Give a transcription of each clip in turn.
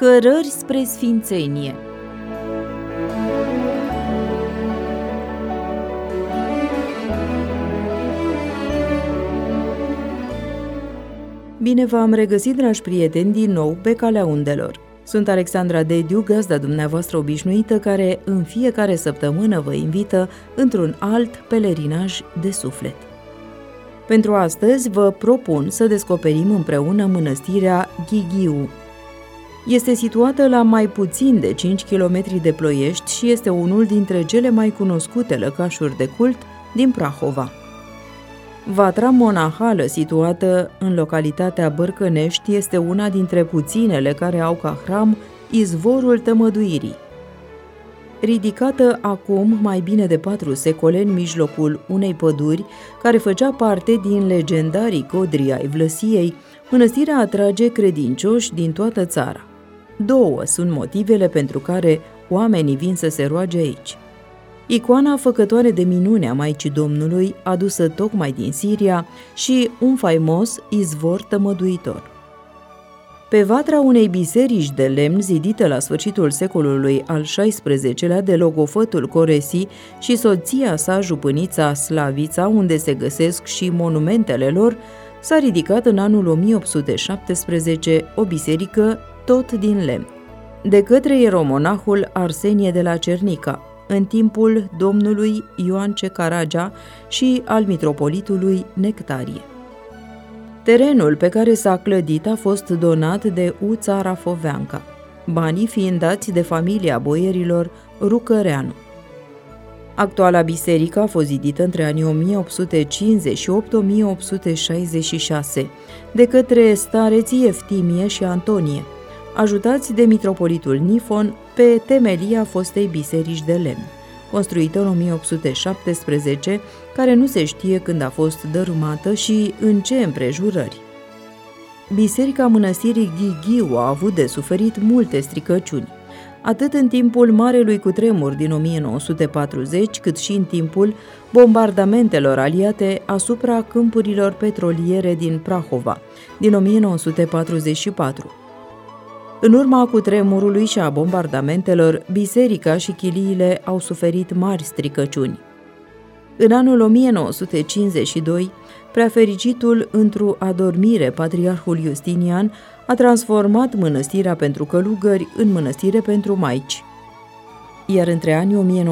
Cărări spre sfințenie. Bine v-am regăsit, dragi prieteni, din nou pe calea undelor. Sunt Alexandra Dediu, gazda dumneavoastră obișnuită, care în fiecare săptămână vă invită într-un alt pelerinaj de suflet. Pentru astăzi vă propun să descoperim împreună mănăstirea Ghighiu. Este situată la mai puțin de 5 km de Ploiești și este unul dintre cele mai cunoscute lăcașuri de cult din Prahova. Vatra monahală situată în localitatea Bărcănești este una dintre puținele care au ca hram izvorul tămăduirii. Ridicată acum mai bine de 4 secole în mijlocul unei păduri care făcea parte din legendarii codri ai Vlăsiei, mănăstirea atrage credincioși din toată țara. 2 sunt motivele pentru care oamenii vin să se roage aici. Icoana făcătoare de minune a Maicii Domnului, adusă tocmai din Siria, și un faimos izvor tămăduitor. Pe vatra unei biserici de lemn zidită la sfârșitul secolului al XVI-lea de logofătul Coresi și soția sa, jupânița Slavița, unde se găsesc și monumentele lor, s-a ridicat în anul 1817 o biserică tot din lemn, de către ieromonahul Arsenie de la Cernica, în timpul domnului Ioan C. Caragea și al mitropolitului Nectarie. Terenul pe care s-a clădit a fost donat de Uța Rafoveanca, banii fiind dați de familia boierilor Rucăreanu. Actuala biserică a fost zidită între anii 1858-1866 de către stareții Eftimie și Antonie, ajutați de mitropolitul Nifon, pe temelia fostei biserici de lemn, construită în 1817, care nu se știe când a fost dărâmată și în ce împrejurări. Biserica mănăstirii Ghighiu a avut de suferit multe stricăciuni, atât în timpul marelui cutremur din 1940, cât și în timpul bombardamentelor aliate asupra câmpurilor petroliere din Prahova, din 1944. În urma cutremurului și a bombardamentelor, biserica și chiliile au suferit mari stricăciuni. În anul 1952, preafericitul într-o adormire, patriarhul Justinian, a transformat mănăstirea pentru călugări în mănăstire pentru maici. Iar între anii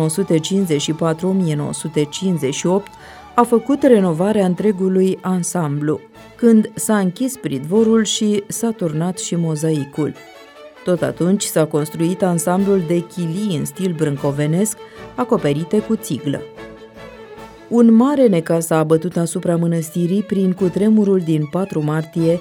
1954-1958 a făcut renovarea întregului ansamblu, când s-a închis pridvorul și s-a turnat și mozaicul. Tot atunci s-a construit ansamblul de chilii în stil brâncovenesc, acoperite cu țiglă. Un mare necaz s-a abătut asupra mănăstirii prin cutremurul din 4 martie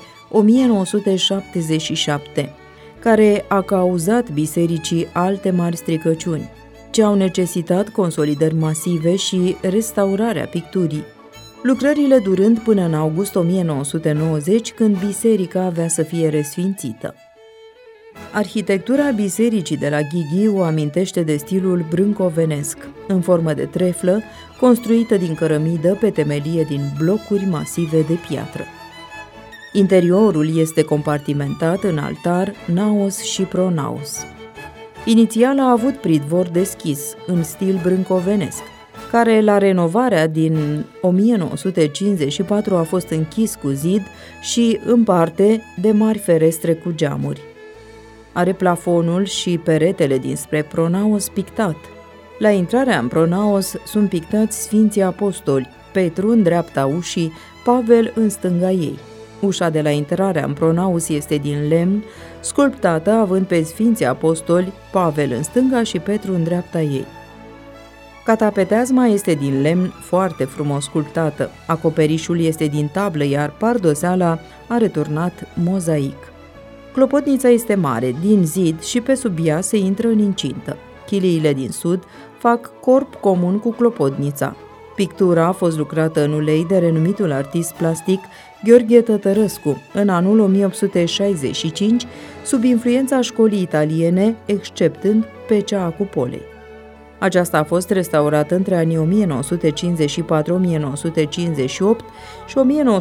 1977, care a cauzat bisericii alte mari stricăciuni, ce au necesitat consolidări masive și restaurarea picturii, lucrările durând până în august 1990, când biserica avea să fie resfințită. Arhitectura bisericii de la Ghighiu amintește de stilul brâncovenesc, în formă de treflă, construită din cărămidă pe temelie din blocuri masive de piatră. Interiorul este compartimentat în altar, naos și pronaos. Inițial a avut pridvor deschis, în stil brâncovenesc, care la renovarea din 1954 a fost închis cu zid și în parte de mari ferestre cu geamuri. Are plafonul și peretele dinspre pronaos pictat. La intrarea în pronaos sunt pictați Sfinții Apostoli, Petru în dreapta ușii, Pavel în stânga ei. Ușa de la intrarea în pronaos este din lemn, sculptată având pe Sfinții Apostoli, Pavel în stânga și Petru în dreapta ei. Catapeteazma este din lemn foarte frumos sculptată, acoperișul este din tablă, iar pardoseala a returnat mozaic. Clopotnița este mare, din zid, și pe sub ea se intră în incintă. Chiliile din sud fac corp comun cu clopotnița. Pictura a fost lucrată în ulei de renumitul artist plastic Gheorghe Tătărăscu în anul 1865, sub influența școlii italiene, exceptând pe cea a cupolei. Aceasta a fost restaurată între anii 1954-1958 și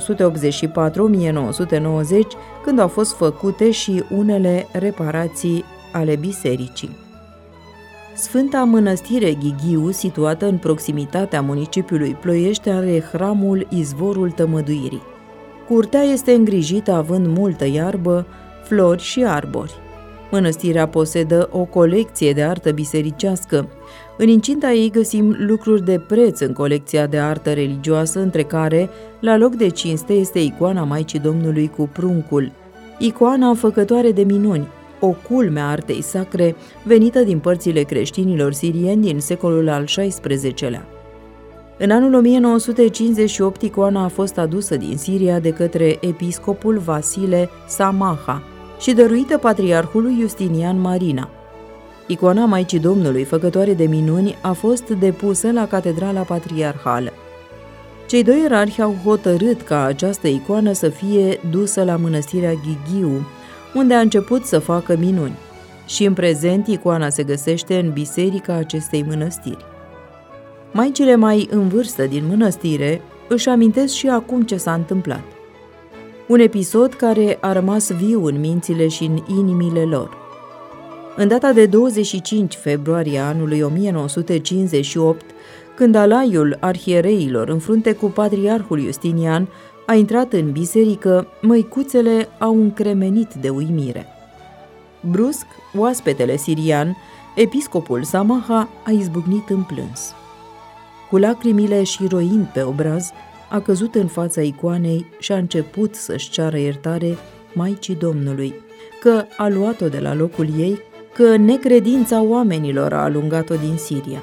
1984-1990, când au fost făcute și unele reparații ale bisericii. Sfânta Mănăstire Ghighiu, situată în proximitatea municipiului Ploiești, are hramul Izvorul Tămăduirii. Curtea este îngrijită având multă iarbă, flori și arbori. Mănăstirea posedă o colecție de artă bisericească. În incinta ei găsim lucruri de preț în colecția de artă religioasă, între care, la loc de cinste, este icoana Maicii Domnului cu pruncul, icoana făcătoare de minuni, o culme a artei sacre venită din părțile creștinilor sirieni din secolul al XVI-lea. În anul 1958, icoana a fost adusă din Siria de către episcopul Vasile Samaha și dăruită patriarhului Justinian Marina. Icoana Maicii Domnului, făcătoare de minuni, a fost depusă la Catedrala Patriarhală. Cei doi ierarhi au hotărât ca această icoană să fie dusă la mănăstirea Ghighiu, unde a început să facă minuni, și în prezent icoana se găsește în biserica acestei mănăstiri. Maicile mai în vârstă din mănăstire își amintesc și acum ce s-a întâmplat. Un episod care a rămas viu în mințile și în inimile lor. În data de 25 februarie anului 1958, când alaiul arhiereilor în frunte cu patriarhul Justinian a intrat în biserică, măicuțele au încremenit de uimire. Brusc, oaspetele sirian, episcopul Samaha, a izbucnit în plâns. Cu lacrimile și roind pe obraz, a căzut în fața icoanei și a început să-și ceară iertare Maicii Domnului, că a luat-o de la locul ei, că necredința oamenilor a alungat-o din Siria.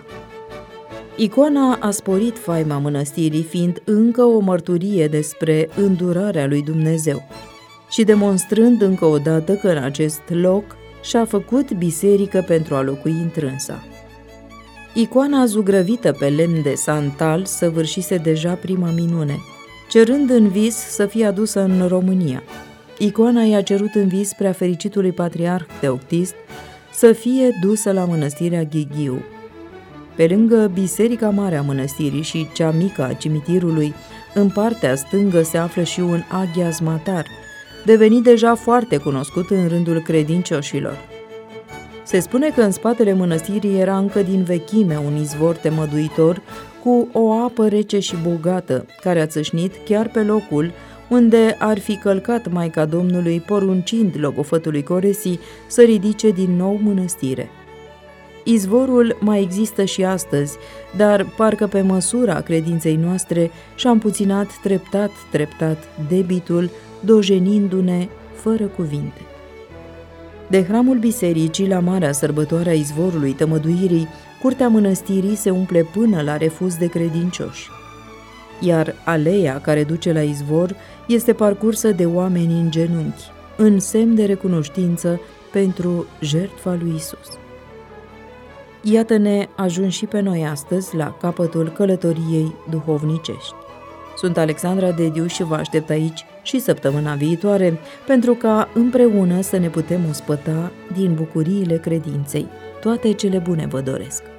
Icoana a sporit faima mănăstirii, fiind încă o mărturie despre îndurarea lui Dumnezeu și demonstrând încă o dată că în acest loc și-a făcut biserică pentru a locui întrânsa. Icoana zugrăvită pe lemn de santal săvârșise deja prima minune, cerând în vis să fie adusă în România. Icoana i-a cerut în vis preafericitului patriarh Teoctist să fie dusă la mănăstirea Ghighiu. Pe lângă biserica mare a mănăstirii și cea mică a cimitirului, în partea stângă se află și un aghiazmatar, devenit deja foarte cunoscut în rândul credincioșilor. Se spune că în spatele mănăstirii era încă din vechime un izvor temăduitor cu o apă rece și bogată, care a țâșnit chiar pe locul unde ar fi călcat Maica Domnului, poruncind logofătului Coresii să ridice din nou mănăstire. Izvorul mai există și astăzi, dar parcă pe măsura credinței noastre și-a împuținat treptat debitul, dojenindu-ne fără cuvinte. De hramul bisericii la marea sărbătoare a Izvorului Tămăduirii, curtea mănăstirii se umple până la refuz de credincioși. Iar aleea care duce la izvor este parcursă de oameni în genunchi, în semn de recunoștință pentru jertfa lui Isus. Iată-ne ajunși și pe noi astăzi la capătul călătoriei duhovnicești. Sunt Alexandra Dediu și vă aștept aici și săptămâna viitoare pentru ca împreună să ne putem ospăta din bucuriile credinței. Toate cele bune vă doresc!